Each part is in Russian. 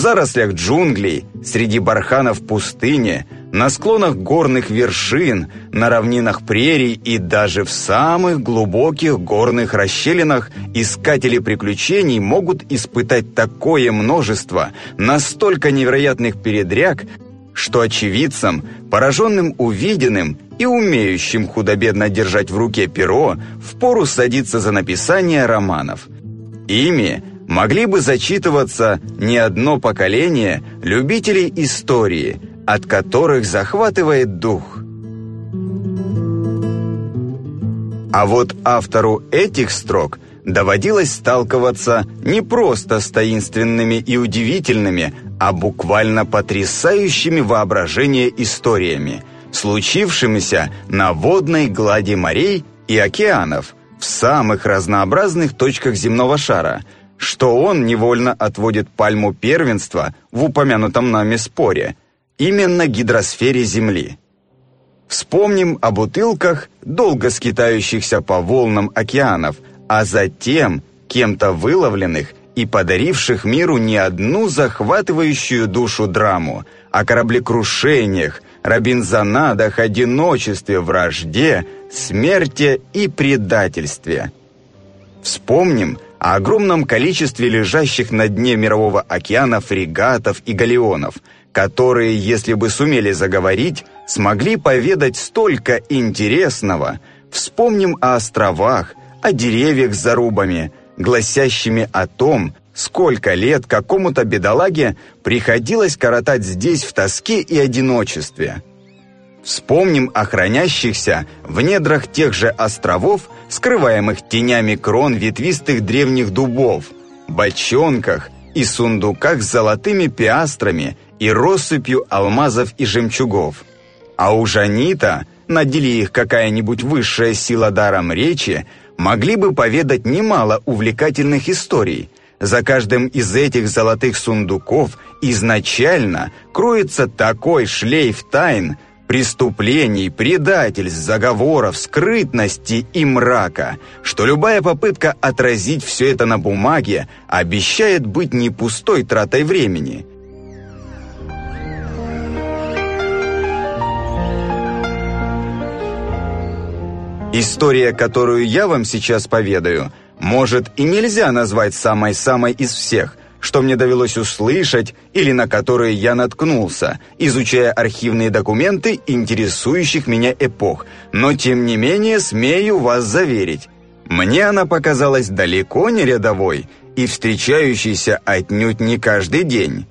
зарослях джунглей, среди барханов пустыни, на склонах горных вершин, на равнинах прерий и даже в самых глубоких горных расщелинах искатели приключений могут испытать такое множество настолько невероятных передряг, что очевидцам, пораженным увиденным и умеющим худо-бедно держать в руке перо, впору садиться за написание романов. Ими могли бы зачитываться не одно поколение любителей истории, от которых захватывает дух. А вот автору этих строк доводилось сталкиваться не просто с таинственными и удивительными, а буквально потрясающими воображение историями, случившимися на водной глади морей и океанов в самых разнообразных точках земного шара, что он невольно отводит пальму первенства в упомянутом нами споре, именно гидросфере Земли. Вспомним о бутылках, долго скитающихся по волнам океанов, а затем кем-то выловленных и подаривших миру не одну захватывающую душу драму, о кораблекрушениях, робинзонадах, одиночестве, вражде, смерти и предательстве. Вспомним о огромном количестве лежащих на дне мирового океана фрегатов и галеонов, которые, если бы сумели заговорить, смогли поведать столько интересного. Вспомним о островах, о деревьях с зарубами, гласящими о том, сколько лет какому-то бедолаге приходилось коротать здесь в тоске и одиночестве. Вспомним о хранящихся в недрах тех же островов, скрываемых тенями крон ветвистых древних дубов, бочонках и сундуках с золотыми пиастрами и россыпью алмазов и жемчугов. А уж они-то, надели их какая-нибудь высшая сила даром речи, могли бы поведать немало увлекательных историй. За каждым из этих золотых сундуков изначально кроется такой шлейф тайн, преступлений, предательств, заговоров, скрытности и мрака, что любая попытка отразить все это на бумаге обещает быть не пустой тратой времени. История, которую я вам сейчас поведаю, может и нельзя назвать самой-самой из всех, что мне довелось услышать или на которые я наткнулся, изучая архивные документы интересующих меня эпох, но тем не менее смею вас заверить, мне она показалась далеко не рядовой и встречающейся отнюдь не каждый день.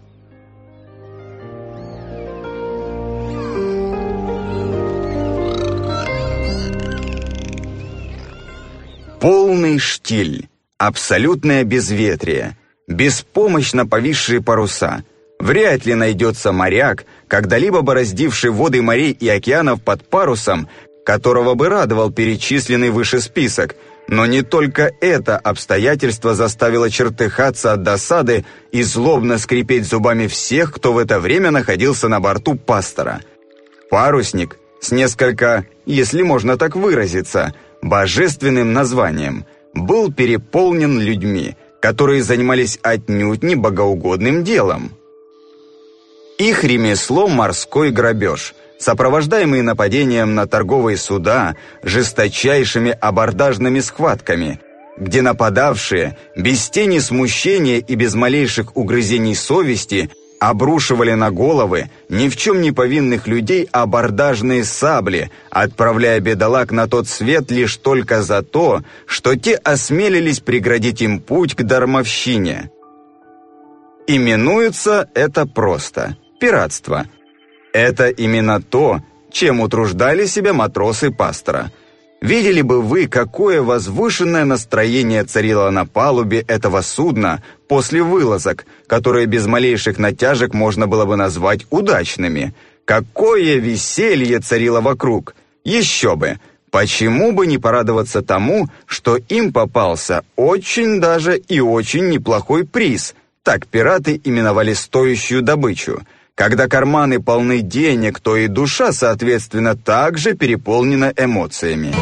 Полный штиль, абсолютное безветрие, беспомощно повисшие паруса. Вряд ли найдется моряк, когда-либо бороздивший воды морей и океанов под парусом, которого бы радовал перечисленный выше список. Но не только это обстоятельство заставило чертыхаться от досады и злобно скрипеть зубами всех, кто в это время находился на борту Пастора. Парусник с несколько, если можно так выразиться, божественным названием, был переполнен людьми, которые занимались отнюдь не богоугодным делом. Их ремесло – морской грабеж, сопровождаемый нападением на торговые суда, жесточайшими абордажными схватками, где нападавшие, без тени смущения и без малейших угрызений совести, обрушивали на головы ни в чем не повинных людей абордажные сабли, отправляя бедолаг на тот свет лишь только за то, что те осмелились преградить им путь к дармовщине. Именуется это просто – пиратство. Это именно то, чем утруждали себя матросы Пастора. Видели бы вы, какое возвышенное настроение царило на палубе этого судна после вылазок, которые без малейших натяжек можно было бы назвать удачными. Какое веселье царило вокруг! Еще бы! Почему бы не порадоваться тому, что им попался очень даже и очень неплохой приз? Так пираты именовали стоящую добычу. Когда карманы полны денег, то и душа, соответственно, также переполнена эмоциями.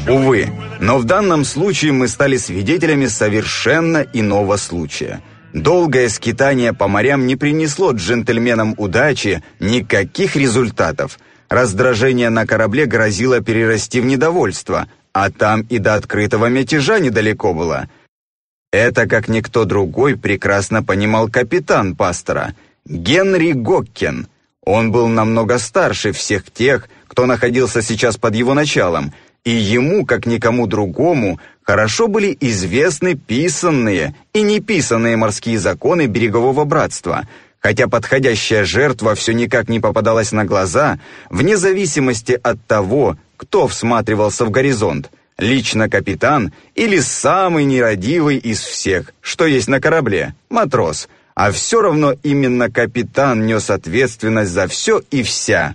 Увы, но в данном случае мы стали свидетелями совершенно иного случая. Долгое скитание по морям не принесло джентльменам удачи никаких результатов. Раздражение на корабле грозило перерасти в недовольство, а там и до открытого мятежа недалеко было. Это, как никто другой, прекрасно понимал капитан Пастора, Генри Гоккен. Он был намного старше всех тех, кто находился сейчас под его началом, и ему, как никому другому, хорошо были известны писанные и неписанные морские законы берегового братства, хотя подходящая жертва все никак не попадалась на глаза, вне зависимости от того, кто всматривался в горизонт, лично капитан или самый нерадивый из всех, что есть на корабле, матрос, а все равно именно капитан нес ответственность за все и вся.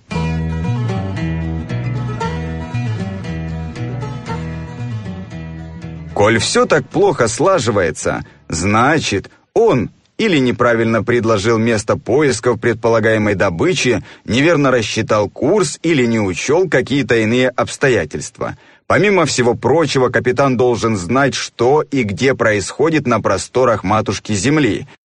Коль все так плохо слаживается, значит, он или неправильно предложил место поисков предполагаемой добычи, неверно рассчитал курс или не учел какие-то иные обстоятельства. Помимо всего прочего, капитан должен знать, что и где происходит на просторах матушки Земли,